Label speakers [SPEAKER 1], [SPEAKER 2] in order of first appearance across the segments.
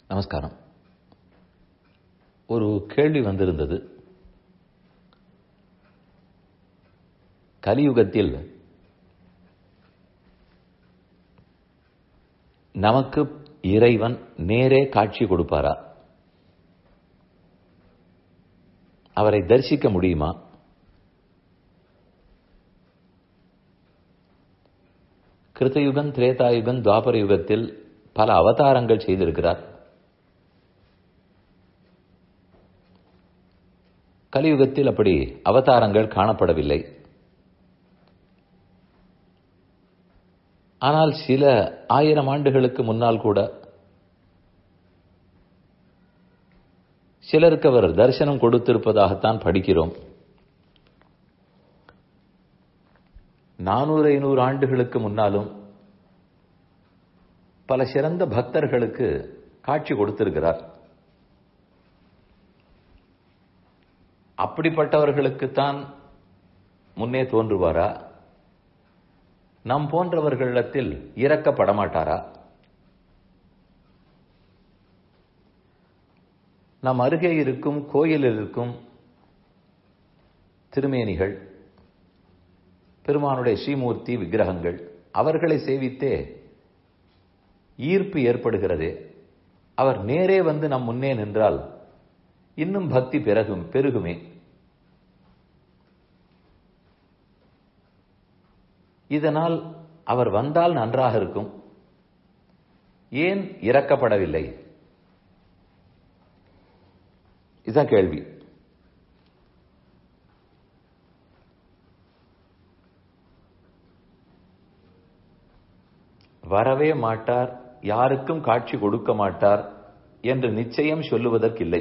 [SPEAKER 1] நமஸ்காரம். ஒரு கேள்வி வந்திருந்தது. கலியுகத்தில் நமக்கு இறைவன் நேரே காட்சி கொடுப்பாரா? அவரை தரிசிக்க முடியுமா? கிருத்தயுகம், திரேதாயுகம், துவாபர யுகத்தில் பல அவதாரங்கள் செய்திருக்கிறார். கலியுகத்தில் அப்படி அவதாரங்கள் காணப்படவில்லை. ஆனால் சில 1000 ஆண்டுகளுக்கு முன்னால் கூட சிலருக்கு அவர் தரிசனம் கொடுத்திருப்பதாகத்தான் படிக்கிறோம். 400-500 ஆண்டுகளுக்கு முன்னாலும் பல சிறந்த பக்தர்களுக்கு காட்சி கொடுத்திருக்கிறார். அப்படிப்பட்டவர்களுக்குத்தான் முன்னே தோன்றுவாரா? நம் போன்றவர்களிடத்தில் இரக்கப்பட மாட்டாரா? நம் அருகே இருக்கும் கோயிலில் இருக்கும் திருமேனிகள், பெருமானுடைய ஸ்ரீமூர்த்தி விக்கிரகங்கள், அவர்களை சேவித்தே ஈர்ப்பு ஏற்படுகிறதே. அவர் நேரே வந்து நம் முன்னே நின்றால் இன்னும் பக்தி பெருகுமே. இதனால் அவர் வந்தால் நன்றாக இருக்கும். ஏன் இரக்கப்படவில்லை? இதுதான் கேள்வி. வரவே மாட்டார், யாருக்கும் காட்சி கொடுக்க மாட்டார் என்று நிச்சயம் சொல்லுவதற்கில்லை.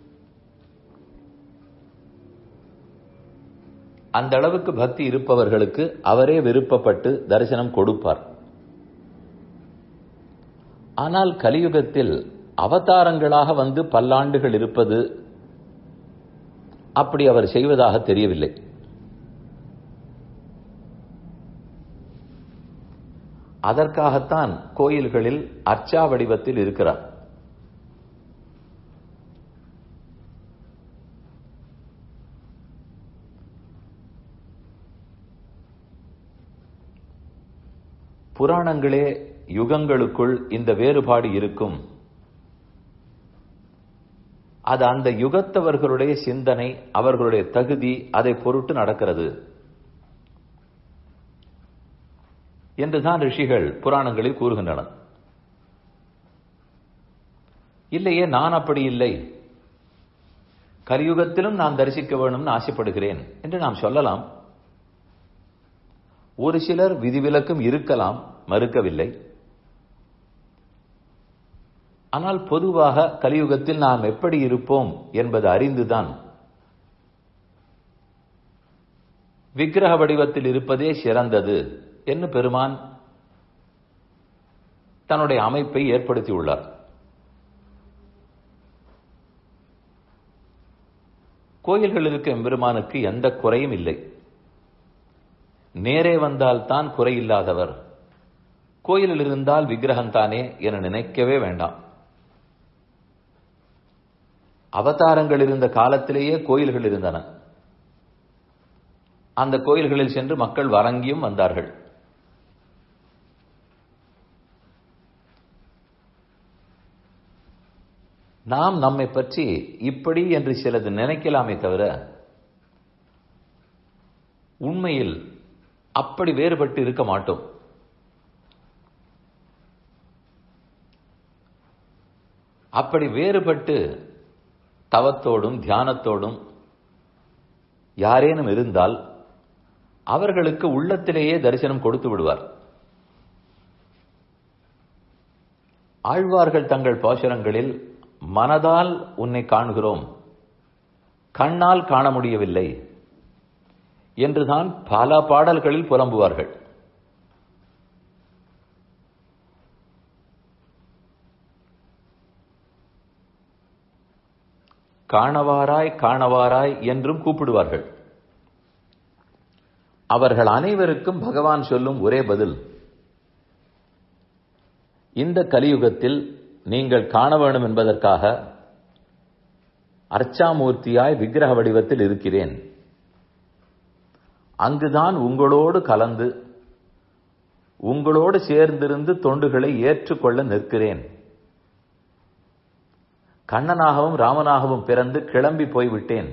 [SPEAKER 1] அந்த அளவுக்கு பக்தி இருப்பவர்களுக்கு அவரே விருப்பப்பட்டு தரிசனம் கொடுப்பார். ஆனால் கலியுகத்தில் அவதாரங்களாக வந்து பல்லாண்டுகள் இருப்பது அப்படி அவர் செய்வதாக தெரியவில்லை. அதற்காகத்தான் கோயில்களில் அர்ச்சா வடிவத்தில் இருக்கிறார். புராணங்களே யுகங்களுக்குள் இந்த வேறுபாடு இருக்கும். அது அந்த யுகத்தவர்களுடைய சிந்தனை, அவர்களுடைய தகுதி, அதை பொருட்டு நடக்கிறது என்றுதான் ரிஷிகள் புராணங்களில் கூறுகின்றனர். இல்லையே, நான் அப்படி இல்லை, கலியுகத்திலும் நான் தரிசிக்க வேணும்னு ஆசைப்படுகிறேன் என்று நாம் சொல்லலாம். ஒரு சிலர் விதிவிலக்கும் இருக்கலாம், மறுக்கவில்லை. ஆனால் பொதுவாக கலியுகத்தில் நாம் எப்படி இருப்போம் என்பது அறிந்துதான் விக்கிரக வடிவத்தில் இருப்பதே சிறந்தது என்று பெருமான் தன்னுடைய அமைப்பை ஏற்படுத்தியுள்ளார். கோயில்கள் இருக்க எம்பெருமானுக்கு எந்த குறையும் இல்லை. நேரே வந்தால்தான் குறையில்லாதவர். கோயிலில் இருந்தால் விக்கிரகம் தானே என நினைக்கவே வேண்டாம். அவதாரங்கள் இருந்த காலத்திலேயே கோயில்கள் இருந்தன. அந்த கோயில்களில் சென்று மக்கள் வணங்கியும் வந்தார்கள். நாம் நம்மை பற்றி இப்படி என்று சிலது நினைக்கலாமே தவிர உண்மையில் அப்படி வேறுபட்டு இருக்க மாட்டோம். அப்படி வேறுபட்டு தவத்தோடும் தியானத்தோடும் யாரேனும் இருந்தால் அவர்களுக்கு உள்ளத்திலேயே தரிசனம் கொடுத்து விடுவார். ஆழ்வார்கள் தங்கள் பாசுரங்களில் மனதால் உன்னை காண்கிறோம், கண்ணால் காண முடியவில்லை என்றுதான் பல பாடல்களில் புலம்புவார்கள். காணவாராய் காணவாராய் என்றும் கூப்பிடுவார்கள். அவர்கள் அனைவருக்கும் பகவான் சொல்லும் ஒரே பதில், இந்த கலியுகத்தில் நீங்கள் காண வேண்டும் என்பதற்காக அர்ச்சாமூர்த்தியாய் விக்கிரக வடிவத்தில் இருக்கிறேன். அங்குதான் உங்களோடு கலந்து உங்களோடு சேர்ந்திருந்து தொண்டுகளை ஏற்றுக்கொள்ள நிற்கிறேன். கண்ணனாகவும் ராமனாகவும் பிறந்து கிளம்பி போய்விட்டேன்.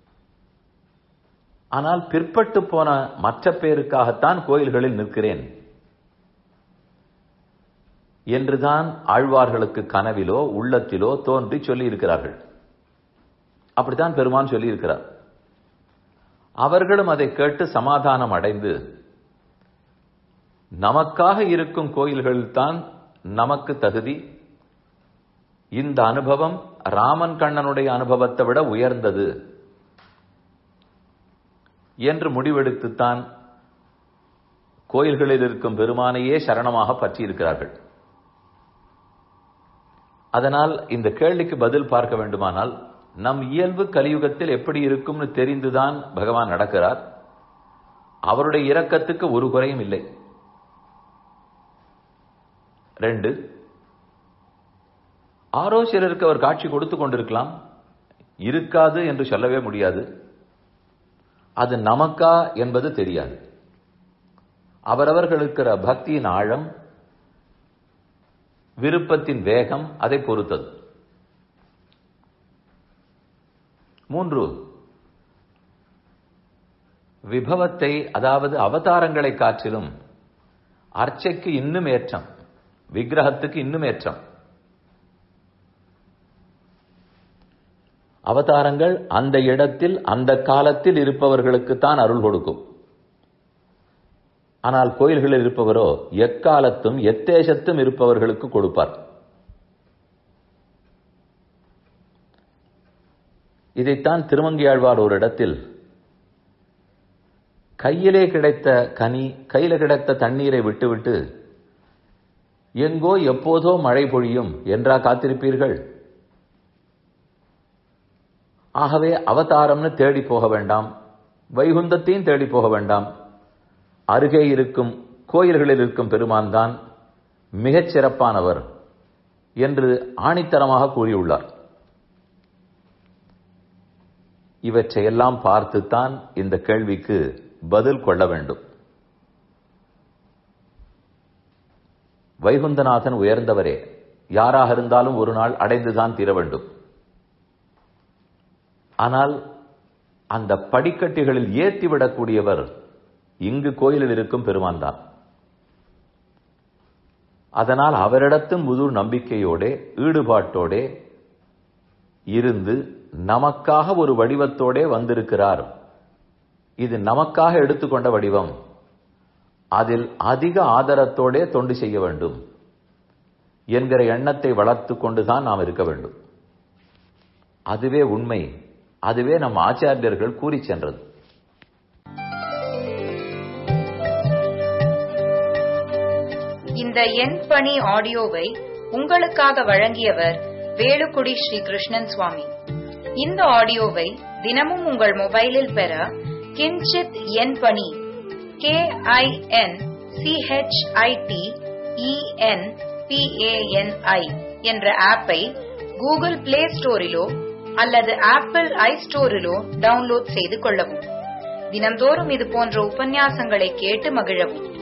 [SPEAKER 1] ஆனால் பிற்பட்டு போன மற்ற பேருக்காகத்தான் கோயில்களில் நிற்கிறேன் என்றுதான் ஆழ்வார்களுக்கு கனவிலோ உள்ளத்திலோ தோன்றி சொல்லி இருக்கிறார்கள். அப்படித்தான் பெருமான் சொல்லி இருக்கிறார். அவர்களும் அதை கேட்டு சமாதானம் அடைந்து, நமக்காக இருக்கும் கோயில்கள்தான் நமக்கு தகுதி, இந்த அனுபவம் ராமன் கண்ணனுடைய அனுபவத்தை விட உயர்ந்தது என்று முடிவெடுத்துத்தான் கோயில்களில் இருக்கும் பெருமானையே சரணமாக பற்றியிருக்கிறார்கள். அதனால் இந்த கேள்விக்கு பதில் பார்க்க வேண்டுமானால், நம் இயல்பு கலியுகத்தில் எப்படி இருக்கும்னு தெரிந்துதான் பகவான் நடக்கிறார். அவருடைய இரக்கத்துக்கு ஒரு குறையும் இல்லை. 2, ஆரோ சிலருக்கு அவர் காட்சி கொடுத்து கொண்டிருக்கலாம், இருக்காது என்று சொல்லவே முடியாது. அது நமக்கா என்பது தெரியாது. அவரவர்களுக்கு பக்தியின் ஆழம், விருப்பத்தின் வேகம் அதை பொறுத்தது. 3, விபவத்தை, அதாவது அவதாரங்களை காற்றிலும் அர்ச்சைக்கு இன்னும் ஏற்றம், விக்கிரகத்துக்கு இன்னும் ஏற்றம். அவதாரங்கள் அந்த இடத்தில் அந்த காலத்தில் இருப்பவர்களுக்குத்தான் அருள் கொடுக்கும். ஆனால் கோயில்களில் இருப்பவரோ எக்காலத்தும் எத்தேசத்தும் இருப்பவர்களுக்கு கொடுப்பார். இதைத்தான் திருமங்கையாழ்வார் ஒரு இடத்தில் கையிலே கிடைத்த கனி, கையில கிடைத்த தண்ணீரை விட்டுவிட்டு எங்கோ எப்போதோ மழை பொழியும் என்றா காத்திருப்பீர்கள்? ஆகவே அவதாரம்னு தேடி போக வேண்டாம், வைகுந்தத்தையும் தேடி போக வேண்டாம், அருகே இருக்கும் கோயில்களில் இருக்கும் பெருமான் தான் மிகச் சிறப்பானவர் என்று ஆணித்தரமாக கூறியுள்ளார். இவற்றையெல்லாம் பார்த்துத்தான் இந்த கேள்விக்கு பதில் கொள்ள வேண்டும். வைகுந்தநாதன் உயர்ந்தவரே, யாராக இருந்தாலும் ஒரு நாள் அடைந்துதான் தீர வேண்டும். ஆனால் அந்த படிக்கட்டுகளில் ஏற்றிவிடக்கூடியவர் இங்கு கோயிலில் இருக்கும் பெருமான் தான். அதனால் அவரிடத்தும் முழு நம்பிக்கையோட ஈடுபாட்டோட இருந்து நமக்காக ஒரு வடிவத்தோட வந்திருக்கிறார், இது நமக்காக எடுத்துக்கொண்ட வடிவம், அதில் அதிக ஆதரத்தோட தொண்டு செய்ய வேண்டும் என்கிற எண்ணத்தை வளர்த்து கொண்டுதான் நாம் இருக்க வேண்டும். அதுவே உண்மை, அதுவே நம் ஆச்சாரியர்கள் கூறி சென்றது.
[SPEAKER 2] இந்த என் பணி ஆடியோவை உங்களுக்காக வழங்கியவர் வேலுக்குடி ஸ்ரீ கிருஷ்ணன் சுவாமி. இந்த ஆடியோவை தினமும் உங்கள் மொபைலில் பெற கிஞ்சித் என் பணி KINCHITENPANI என்ற ஆப்பை கூகுள் பிளே ஸ்டோரிலோ அல்லது ஆப்பிள் ஐ ஸ்டோரிலோ டவுன்லோட் செய்து கொள்ளவும். தினம்தோறும் இது போன்ற உபன்யாசங்களை கேட்டு மகிழவும்.